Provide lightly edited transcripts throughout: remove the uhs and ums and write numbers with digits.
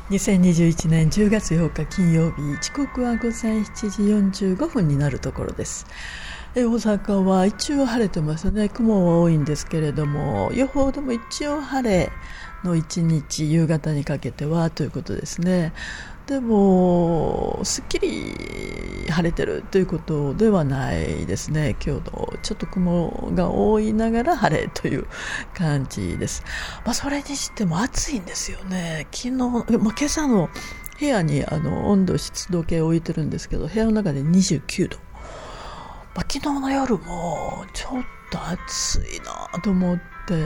2021年10月8日金曜日、時刻は午前7時45分になるところです。大阪は一応晴れてますね。雲は多いんですけれども、予報でも一応晴れの一日、夕方にかけてはということですね。でもすっきり晴れてるということではないですね。今日のちょっと雲が多いながら晴れという感じです。それにしても暑いんですよね。昨日、今朝の部屋に温度湿度計を置いてるんですけど、部屋の中で29度。昨日の夜もちょっと暑いなと思って、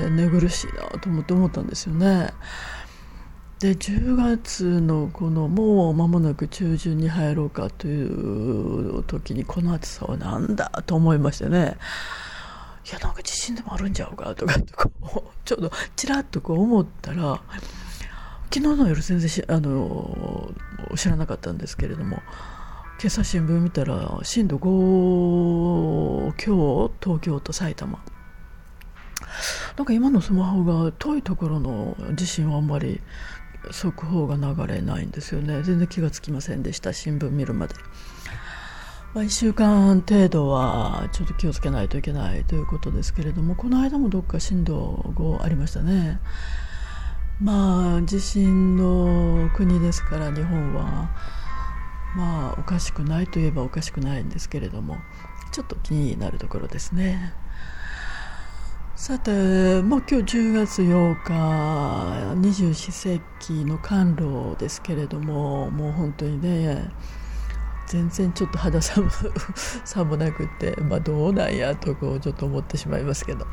寝苦しいなと思ったんですよね。で10月のこのもう間もなく中旬に入ろうかという時に、この暑さはなんだと思いましてね。いや、なんか地震でもあるんちゃうかとかちょうどちらっと思ったら、昨日の夜全然知らなかったんですけれども、今朝新聞見たら震度5強、東京と埼玉。なんか今のスマホが遠いところの地震はあんまり速報が流れないんですよね。全然気がつきませんでした、新聞見るまで。1週間程度はちょっと気をつけないといけないということですけれども、この間もどっか震度5ありましたね。地震の国ですから日本はおかしくないといえばおかしくないんですけれども、ちょっと気になるところですね。さて、今日10月8日、二十四節気の寒露ですけれども、もう本当にね、全然ちょっと肌寒なくて、どうなんやとちょっと思ってしまいますけど、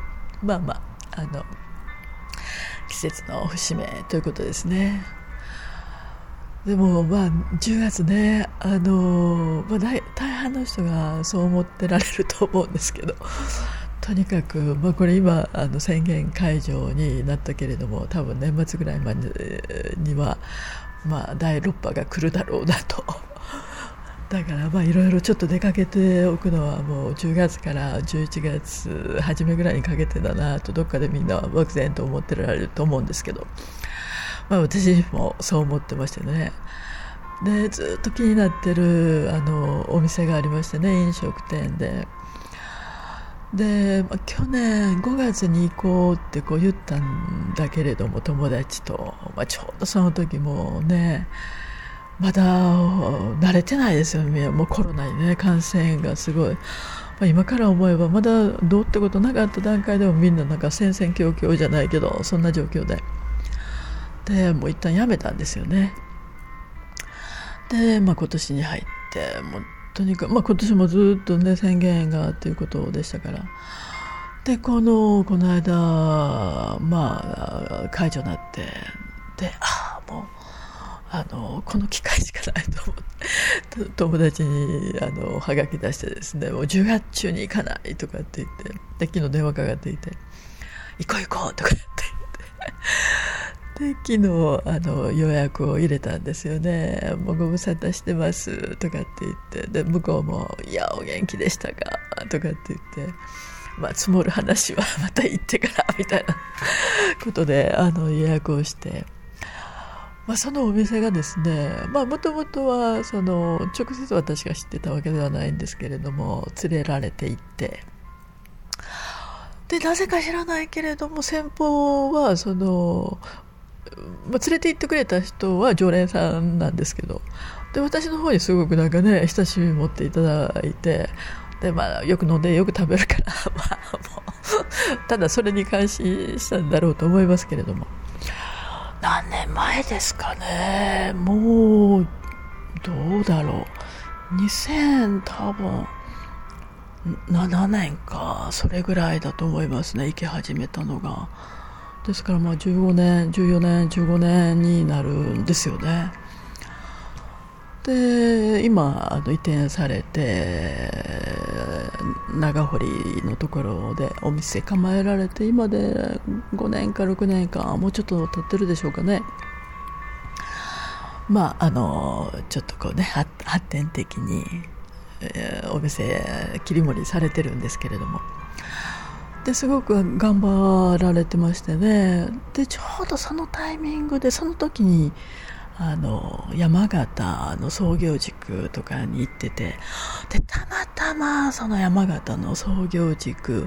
季節の節目ということですね。でも10月ね、大半の人がそう思ってられると思うんですけど、とにかく、これ今宣言解除になったけれども、多分年末ぐらいまでには第6波が来るだろうなと。だからいろいろちょっと出かけておくのはもう10月から11月初めぐらいにかけてだなと、どっかでみんなは漠然と思ってられると思うんですけど、私もそう思ってましてね。でずっと気になってるお店がありましてね、飲食店で。去年5月に行こうって言ったんだけれども、友達と、ちょうどその時もね、まだ慣れてないですよね。もうコロナにね、感染がすごい。今から思えばまだどうってことなかった段階でも、みんななんか戦々恐々じゃないけど、そんな状況でもう一旦やめたんですよね。で今年に入ってもうとにかく、今年もずっとね宣言がということでしたから、でこの間解除になって、でもうこの機会しかないと思って友達にはがき出してですね、もう10月中に行かないとかって言って、で昨日電話かかっていて、行こうとかって言って、で昨日予約を入れたんですよね。もうご無沙汰してますとかって言って、で向こうもいやお元気でしたかとかって言って、積もる話はまた行ってからみたいなことで予約をして、そのお店がですね、もともとは直接私が知ってたわけではないんですけれども、連れられて行って、でなぜか知らないけれども、先方は連れて行ってくれた人は常連さんなんですけど、で私の方にすごくなんかね、親しみ持っていただいて、でよく飲んでよく食べるからもうただそれに感心したんだろうと思いますけれども、何年前ですかね、もうどうだろう、多分7年かそれぐらいだと思いますね、行き始めたのが。ですから15年14年15年になるんですよね。で今移転されて長堀のところでお店構えられて、今で5年か6年かもうちょっと経ってるでしょうかね。ちょっと発展的に、お店切り盛りされてるんですけれども、ですごく頑張られてましてね。でちょうどそのタイミングで、その時に山形の創業塾とかに行ってて、でたまたまその山形の創業塾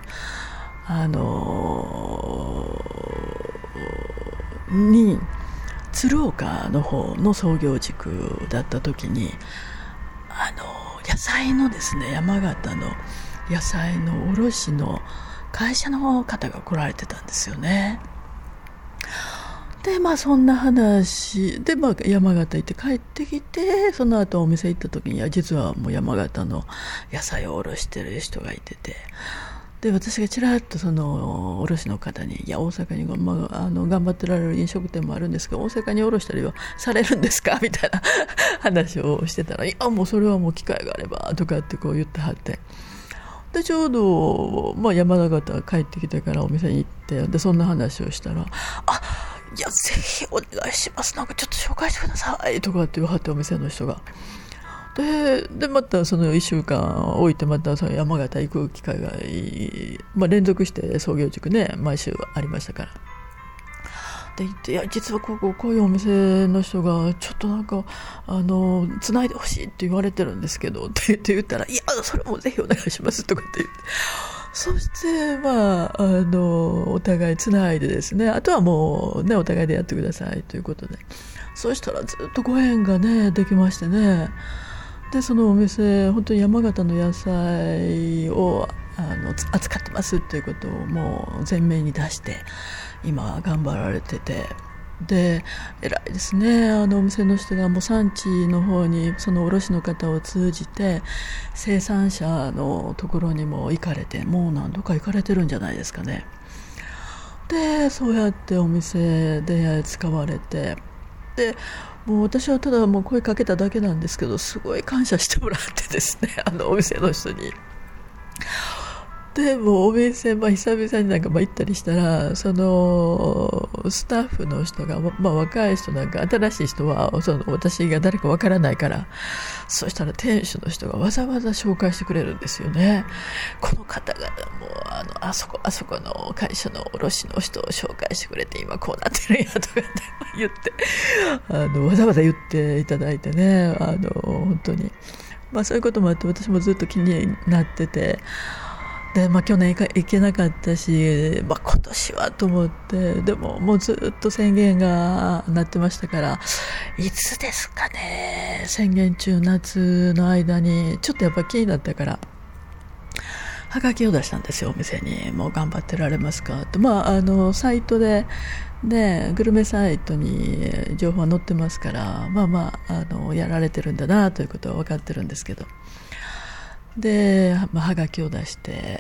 に鶴岡の方の創業塾だった時に野菜のですね、山形の野菜の卸の会社の方が来られてたんですよね。でそんな話で、山形行って帰ってきて、その後お店行った時に実はもう山形の野菜を卸してる人がいてて、で私がちらっとその卸の方に、大阪に、頑張ってられる飲食店もあるんですけど、大阪に卸したりはされるんですかみたいな話をしてたら、もうそれはもう機会があればとかってこう言ってはって、でちょうど、山形帰ってきてからお店に行って、でそんな話をしたら、ぜひお願いします、なんかちょっと紹介してくださいとかって言わはって、お店の人が。でまたその1週間置いて、またその山形行く機会が連続して創業塾ね、毎週ありましたから。で言って、実はこういうお店の人がちょっとなんかつないでほしいって言われてるんですけどって言ったら、それもぜひお願いしますとかって言って、そしてお互いつないでですね、あとはもうね、お互いでやってくださいということで、そうしたらずっとご縁がねできましてね。でそのお店、本当に山形の野菜を扱ってますということをもう前面に出して今頑張られてて、で偉いですね。お店の人がもう産地の方にその卸の方を通じて生産者のところにも行かれて、もう何度か行かれてるんじゃないですかね。でそうやってお店で使われて、でもう私はただもう声かけただけなんですけど、すごい感謝してもらってですね、お店の人に。でもお店、久々に行ったりしたら、そのスタッフの人が、若い人なんか、新しい人は私が誰かわからないから、そしたら店主の人がわざわざ紹介してくれるんですよね。この方々もあそこの会社の卸の人を紹介してくれて、今こうなってるんやとかって言ってわざわざ言っていただいてね、本当にそういうこともあって、私もずっと気になってて、で去年行けなかったし、今年はと思って、でももうずっと宣言がなってましたから、いつですかね、宣言中夏の間にちょっとやっぱ気になったからはがきを出したんですよ、お店に。もう頑張ってられますかって、サイトでね、グルメサイトに情報は載ってますから、やられてるんだなということは分かってるんですけど、で、はがきを出して、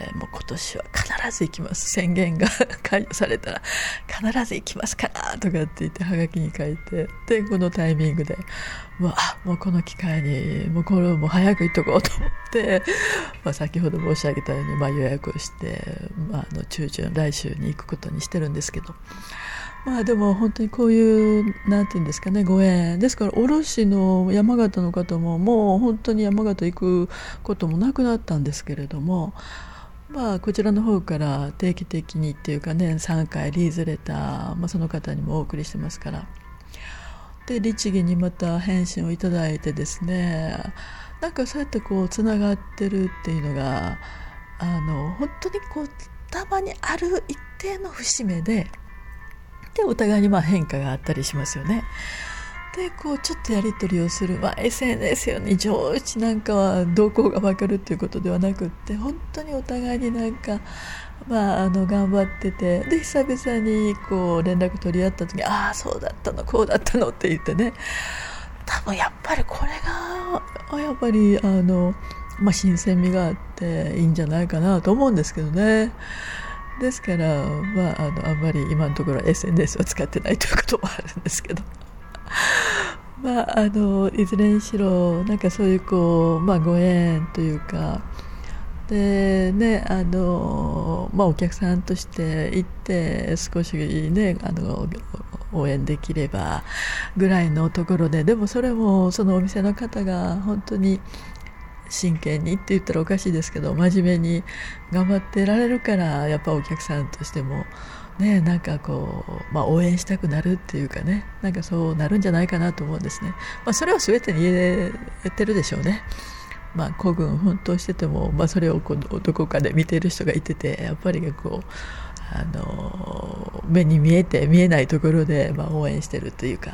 もう今年は必ず行きます、宣言が解除されたら必ず行きますからとかって言ってはがきに書いて、でこのタイミングでもうこの機会にもうこれをもう早く行っとこうと思って、先ほど申し上げたように予約をして、中旬来週に行くことにしてるんですけど、でも本当にこういうなんていうんですかね、ご縁ですから、卸の山形の方ももう本当に山形行くこともなくなったんですけれども、こちらの方から定期的にっていうかね、3回リーズレター、その方にもお送りしてますから、で律儀にまた返信をいただいてですね、なんかそうやってこうつながってるっていうのが本当にこうたまにある一定の節目でお互いに変化があったりしますよね。でこうちょっとやり取りをする、SNS より常時なんかは動向が分かるっていうことではなくって、本当にお互いになんか、頑張ってて、で久々にこう連絡取り合った時に、そうだったのこうだったのって言ってね、多分やっぱりこれがやっぱり新鮮味があっていいんじゃないかなと思うんですけどね。ですからあんまり今のところ SNS を使ってないということもあるんですけどいずれにしろなんかそういうこう、ご縁というかでね、お客さんとして行って少しね応援できればぐらいのところで、でもそれもそのお店の方が本当に真剣にって言ったらおかしいですけど、真面目に頑張ってられるから、やっぱお客さんとしてもね、なんかこう、応援したくなるっていうかね、なんかそうなるんじゃないかなと思うんですね。それは全てに言えてるでしょうね。孤軍奮闘してても、それをどこかで見ている人がいてて、やっぱりこう目に見えて見えないところで、応援してるというか、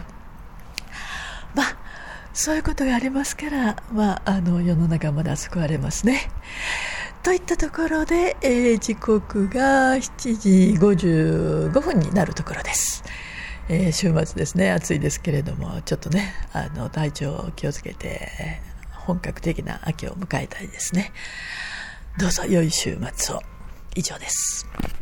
そういうことがありますから、世の中まだ救われますね。といったところで、時刻が7時55分になるところです。週末ですね、暑いですけれども、ちょっとね、体調を気をつけて本格的な秋を迎えたいですね。どうぞ良い週末を。以上です。